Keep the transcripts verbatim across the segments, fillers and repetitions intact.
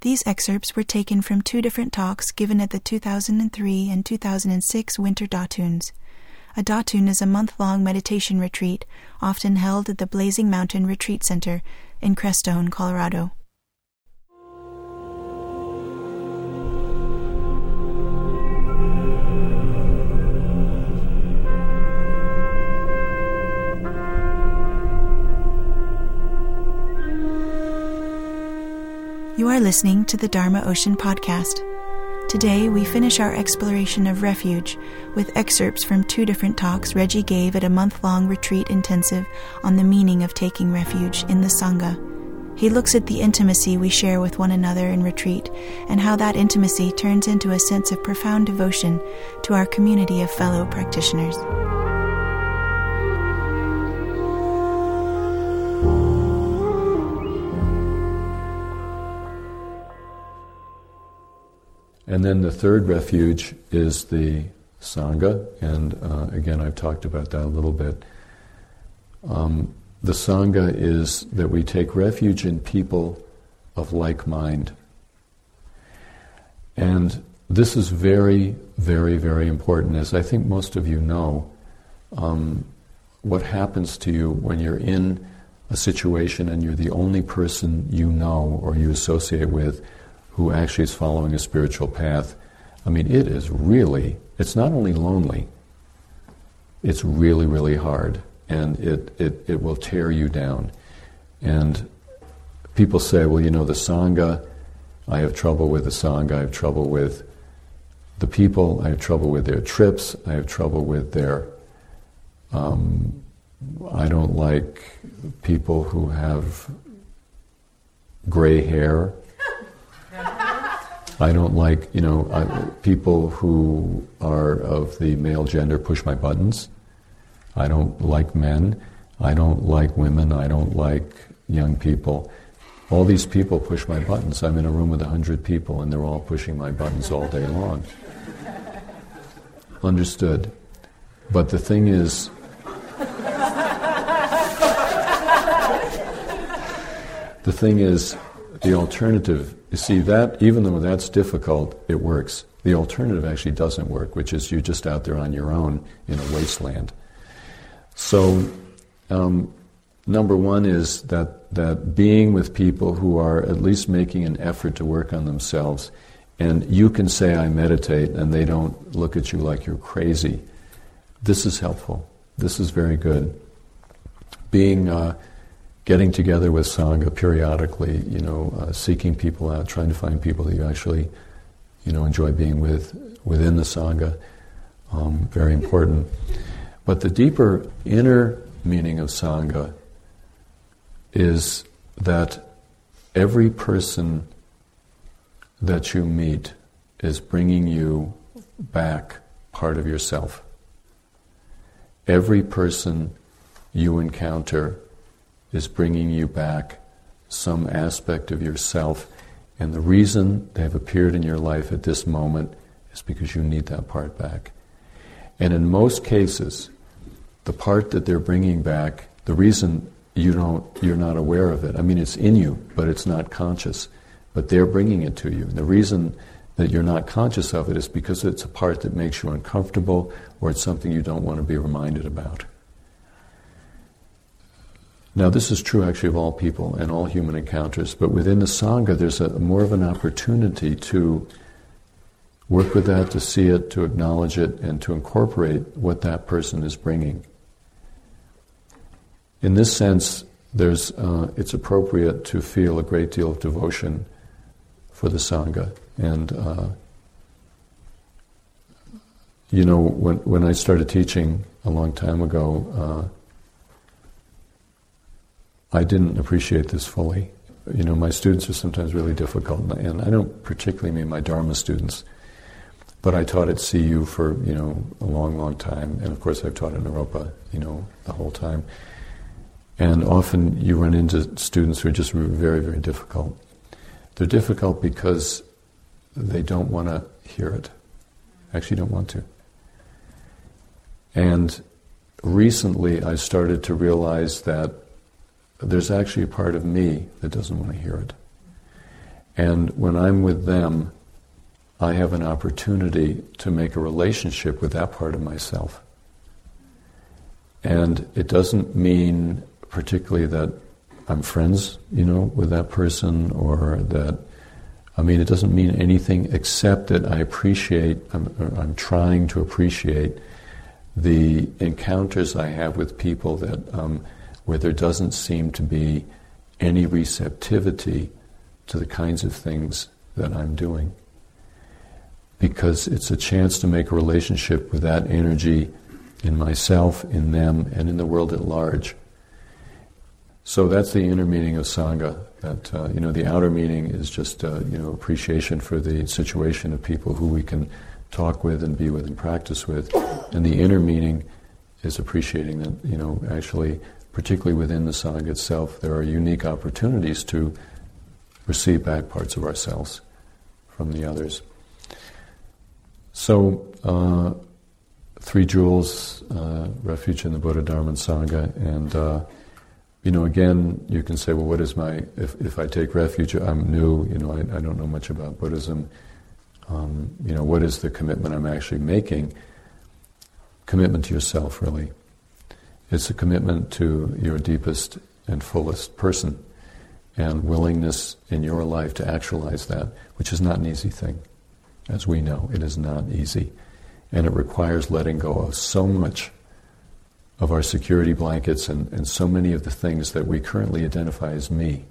These excerpts were taken from two different talks given at the two thousand three and two thousand six Winter Datuns. A Datun is a month-long meditation retreat, often held at the Blazing Mountain Retreat Center in Crestone, Colorado. You are listening to the Dharma Ocean podcast. Today, we finish our exploration of refuge with excerpts from two different talks Reggie gave at a month-long retreat intensive on the meaning of taking refuge in the Sangha. He looks at the intimacy we share with one another in retreat and how that intimacy turns into a sense of profound devotion to our community of fellow practitioners. And then the third refuge is the Sangha, and uh, again I've talked about that a little bit. Um, the Sangha is that we take refuge in people of like mind. And this is very, very, very important. As I think most of you know, um, what happens to you when you're in a situation and you're the only person you know or you associate with who actually is following a spiritual path. I mean, it is really, it's not only lonely, it's really, really hard, and it, it, it will tear you down. And people say, well, you know, the Sangha, I have trouble with the Sangha, I have trouble with the people, I have trouble with their trips, I have trouble with their, um, I don't like people who have gray hair. I don't like, you know, I, people who are of the male gender push my buttons. I don't like men. I don't like women. I don't like young people. All these people push my buttons. I'm in a room with a hundred people and they're all pushing my buttons all day long. Understood. But the thing is, the thing is, the alternative, you see that, even though that's difficult, it works. The alternative actually doesn't work, which is you're just out there on your own in a wasteland. So, um, number one is that, that being with people who are at least making an effort to work on themselves, and you can say, I meditate, and they don't look at you like you're crazy. This is helpful. This is very good. Being... Uh, Getting together with Sangha periodically, you know, uh, seeking people out, trying to find people that you actually, you know, enjoy being with within the Sangha, um, very important. But the deeper inner meaning of Sangha is that every person that you meet is bringing you back part of yourself. Every person you encounter is bringing you back some aspect of yourself, and the reason they've appeared in your life at this moment is because you need that part back. And in most cases, the part that they're bringing back, the reason you don't, you're not aware of it, I mean, it's in you, but it's not conscious, but they're bringing it to you. And the reason that you're not conscious of it is because it's a part that makes you uncomfortable, or it's something you don't want to be reminded about. Now, this is true actually of all people and all human encounters, but within the Sangha there's a, more of an opportunity to work with that, to see it, to acknowledge it, and to incorporate what that person is bringing. In this sense, there's, uh, it's appropriate to feel a great deal of devotion for the Sangha. And, uh, you know, when, when I started teaching a long time ago, uh, I didn't appreciate this fully. You know, my students are sometimes really difficult, and I don't particularly mean my Dharma students, but I taught at C U for, you know, a long, long time, and of course I've taught at Naropa, you know, the whole time. And often you run into students who are just very, very difficult. They're difficult because they don't want to hear it. Actually don't want to. And recently I started to realize that there's actually a part of me that doesn't want to hear it. And when I'm with them, I have an opportunity to make a relationship with that part of myself. And it doesn't mean particularly that I'm friends, you know, with that person, or that, I mean, it doesn't mean anything except that I appreciate, I'm, I'm trying to appreciate the encounters I have with people that, um, where there doesn't seem to be any receptivity to the kinds of things that I'm doing. Because it's a chance to make a relationship with that energy in myself, in them, and in the world at large. So that's the inner meaning of Sangha. That uh, you know, the outer meaning is just uh, you know, appreciation for the situation of people who we can talk with and be with and practice with, and the inner meaning is appreciating that, you know, actually, particularly within the Sangha itself, there are unique opportunities to receive back parts of ourselves from the others. So, uh, three jewels, uh, refuge in the Buddha, Dharma, and Sangha, and uh, you know, again, you can say, well, what is my, if, if I take refuge, I'm new, you know, I, I don't know much about Buddhism, um, you know, what is the commitment I'm actually making? Commitment to yourself, really. It's a commitment to your deepest and fullest person, and willingness in your life to actualize that, which is not an easy thing. As we know, it is not easy. And it requires letting go of so much of our security blankets and, and so many of the things that we currently identify as me.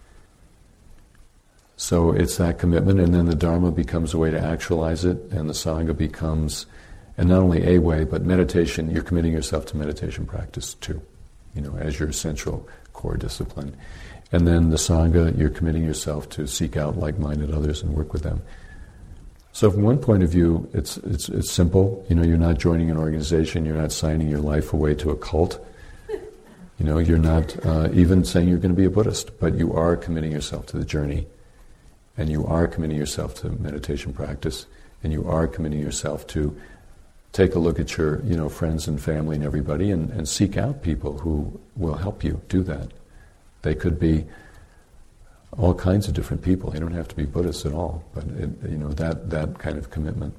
So it's that commitment, and then the Dharma becomes a way to actualize it, and the Sangha becomes, and not only a way, but meditation, you're committing yourself to meditation practice too, you know, as your essential core discipline. And then the Sangha, you're committing yourself to seek out like-minded others and work with them. So from one point of view, it's it's it's simple. You know, you're not joining an organization, you're not signing your life away to a cult. You know, you're not uh, even saying you're going to be a Buddhist, but you are committing yourself to the journey, and you are committing yourself to meditation practice, and you are committing yourself to take a look at your, you know, friends and family and everybody, and, and seek out people who will help you do that. They could be all kinds of different people. They don't have to be Buddhists at all, but it, you know, that that kind of commitment.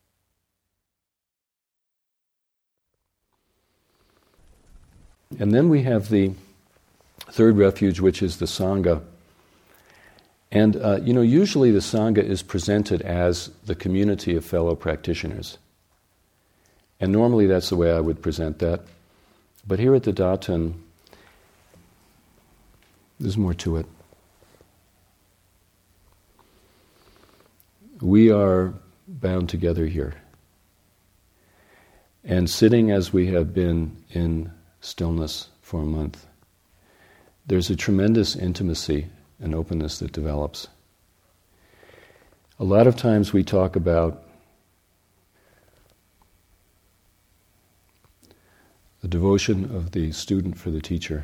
And then we have the third refuge, which is the Sangha. And uh, you know, usually the Sangha is presented as the community of fellow practitioners. And normally that's the way I would present that. But here at the Daten, there's more to it. We are bound together here. And sitting as we have been in stillness for a month, there's a tremendous intimacy and openness that develops. A lot of times we talk about the devotion of the student for the teacher,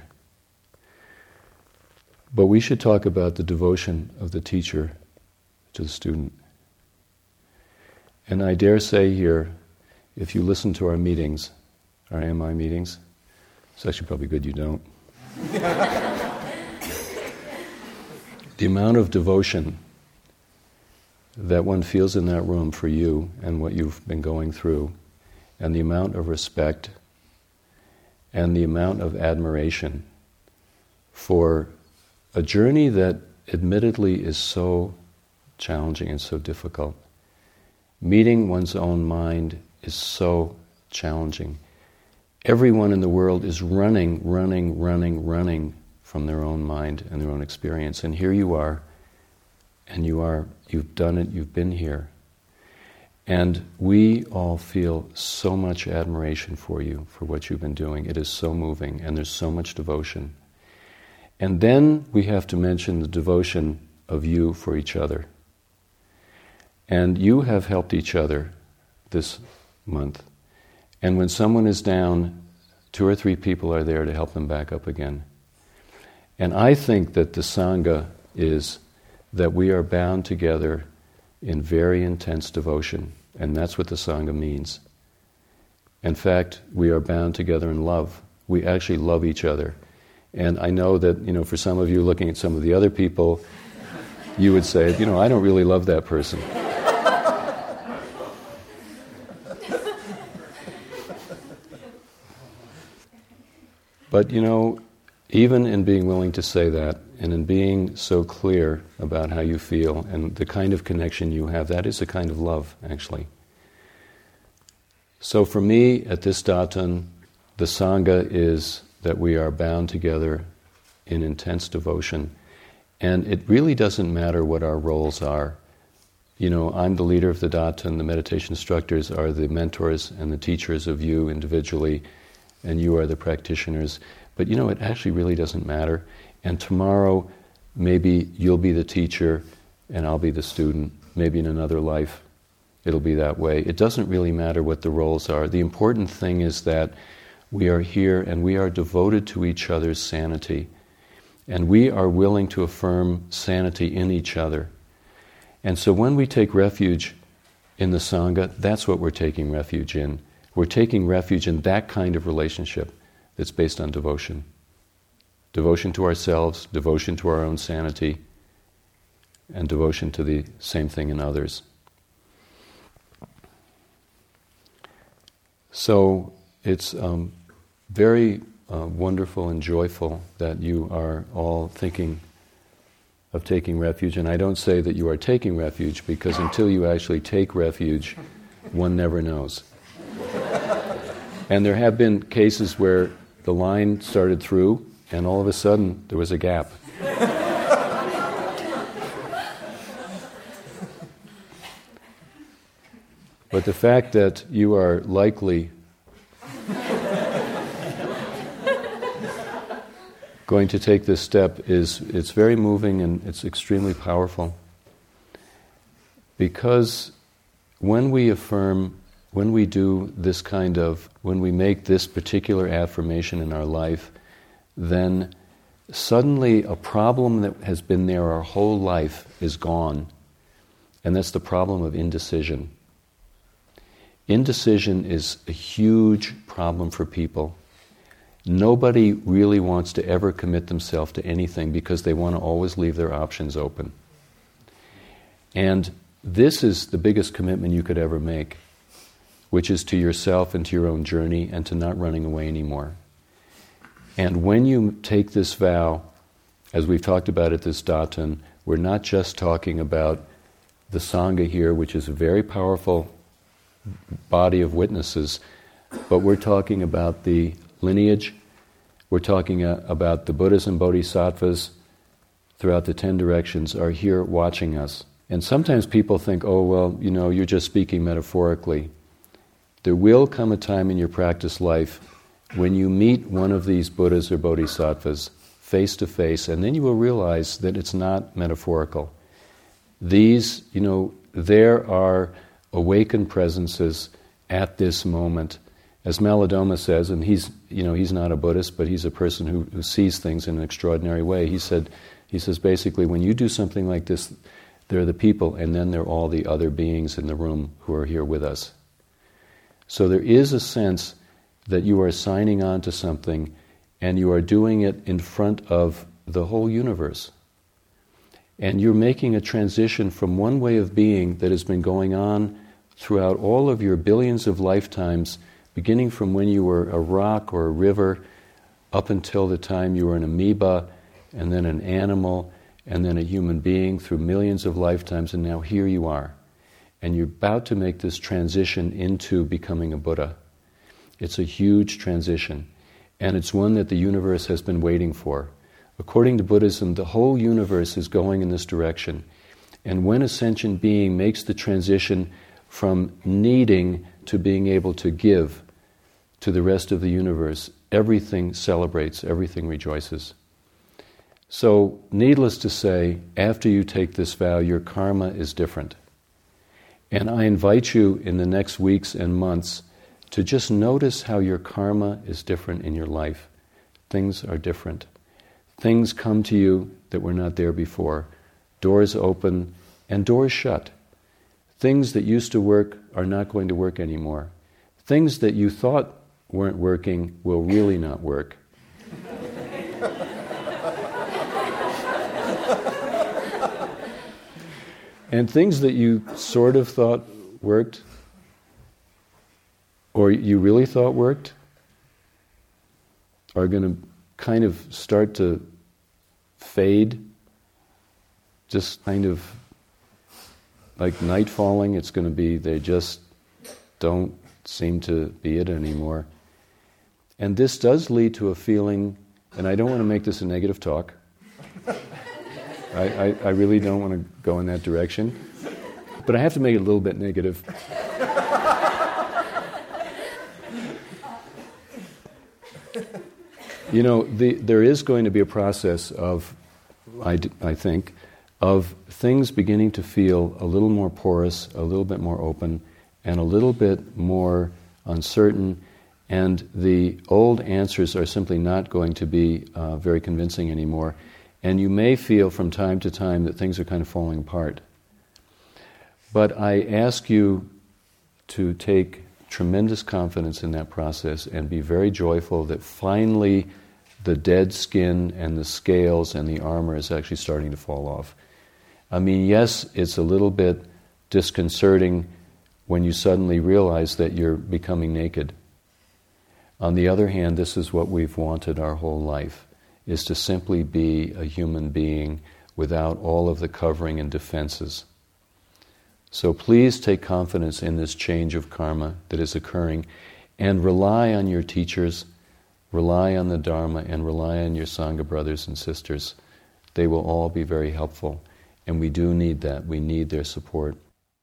but we should talk about the devotion of the teacher to the student. And I dare say here, if you listen to our meetings, our A M I meetings, it's actually probably good you don't. The amount of devotion that one feels in that room for you and what you've been going through, and the amount of respect and the amount of admiration for a journey that admittedly is so challenging and so difficult. Meeting one's own mind is so challenging. Everyone in the world is running, running, running, running from their own mind and their own experience. And here you are, and you are, you've done it, you've been here. And we all feel so much admiration for you, for what you've been doing. It is so moving, and there's so much devotion. And then we have to mention the devotion of you for each other. And you have helped each other this month. And when someone is down, two or three people are there to help them back up again. And I think that the Sangha is that we are bound together in very intense devotion. And that's what the Sangha means. In fact, we are bound together in love. We actually love each other. And I know that, you know, for some of you looking at some of the other people, you would say, you know, I don't really love that person. But, you know, even in being willing to say that, and in being so clear about how you feel and the kind of connection you have, that is a kind of love, actually. So for me, at this daton, the Sangha is that we are bound together in intense devotion. And it really doesn't matter what our roles are. You know, I'm the leader of the daton, the meditation instructors are the mentors and the teachers of you individually, and you are the practitioners. But you know, it actually really doesn't matter. And tomorrow, maybe you'll be the teacher and I'll be the student. Maybe in another life, it'll be that way. It doesn't really matter what the roles are. The important thing is that we are here and we are devoted to each other's sanity. And we are willing to affirm sanity in each other. And so when we take refuge in the Sangha, that's what we're taking refuge in. We're taking refuge in that kind of relationship that's based on devotion. Devotion to ourselves, devotion to our own sanity, and devotion to the same thing in others. So it's um, very uh, wonderful and joyful that you are all thinking of taking refuge. And I don't say that you are taking refuge, because until you actually take refuge, one never knows. And there have been cases where the line started through, and all of a sudden there was a gap. But the fact that you are likely going to take this step is, it's very moving and it's extremely powerful. Because when we affirm, when we do this kind of, when we make this particular affirmation in our life, then suddenly a problem that has been there our whole life is gone. And that's the problem of indecision. Indecision is a huge problem for people. Nobody really wants to ever commit themselves to anything because they want to always leave their options open. And this is the biggest commitment you could ever make, which is to yourself and to your own journey and to not running away anymore. And when you take this vow, as we've talked about at this daton, we're not just talking about the Sangha here, which is a very powerful body of witnesses, but we're talking about the lineage, we're talking uh, about the Buddhas and Bodhisattvas throughout the ten directions are here watching us. And sometimes people think, oh, well, you know, you're just speaking metaphorically. There will come a time in your practice life when you meet one of these Buddhas or Bodhisattvas face to face, and then you will realize that it's not metaphorical. These, you know, there are awakened presences at this moment. As Malidoma says, and he's, you know, he's not a Buddhist, but he's a person who, who sees things in an extraordinary way. He said, he says basically, when you do something like this, there are the people, and then there are all the other beings in the room who are here with us. So there is a sense that you are signing on to something, and you are doing it in front of the whole universe. And you're making a transition from one way of being that has been going on throughout all of your billions of lifetimes, beginning from when you were a rock or a river, up until the time you were an amoeba, and then an animal, and then a human being through millions of lifetimes, and now here you are. And you're about to make this transition into becoming a Buddha. It's a huge transition, and it's one that the universe has been waiting for. According to Buddhism, the whole universe is going in this direction. And when a sentient being makes the transition from needing to being able to give to the rest of the universe, everything celebrates, everything rejoices. So, needless to say, after you take this vow, your karma is different. And I invite you in the next weeks and months to just notice how your karma is different in your life. Things are different. Things come to you that were not there before. Doors open and doors shut. Things that used to work are not going to work anymore. Things that you thought weren't working will really not work. And things that you sort of thought worked, or you really thought worked, are going to kind of start to fade, just kind of like night falling. It's going to be, they just don't seem to be it anymore. And this does lead to a feeling, and I don't want to make this a negative talk. I, I, I really don't want to go in that direction. But I have to make it a little bit negative. You know, the, there is going to be a process of, I, I think, of things beginning to feel a little more porous, a little bit more open, and a little bit more uncertain, and the old answers are simply not going to be uh, very convincing anymore. And you may feel from time to time that things are kind of falling apart. But I ask you to take tremendous confidence in that process and be very joyful that finally the dead skin and the scales and the armor is actually starting to fall off. I mean, yes, it's a little bit disconcerting when you suddenly realize that you're becoming naked. On the other hand, this is what we've wanted our whole life, is to simply be a human being without all of the covering and defenses. So please take confidence in this change of karma that is occurring, and rely on your teachers, rely on the Dharma, and rely on your Sangha brothers and sisters. They will all be very helpful, and we do need that. We need their support.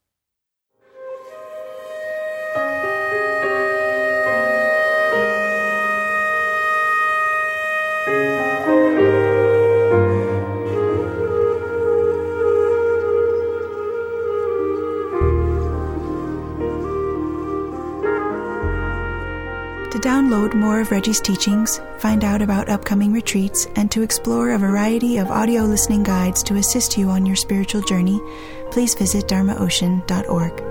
To download more of Reggie's teachings, find out about upcoming retreats, and to explore a variety of audio listening guides to assist you on your spiritual journey, please visit dharma ocean dot org.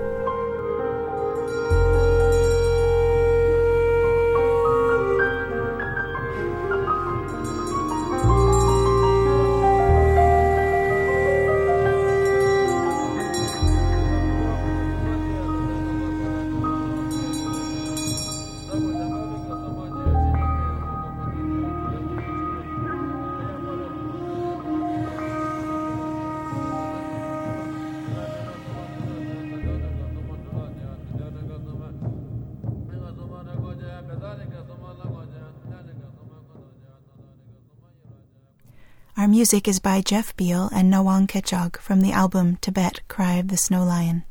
Our music is by Jeff Beal and Nawang Kechog from the album Tibet, Cry of the Snow Lion.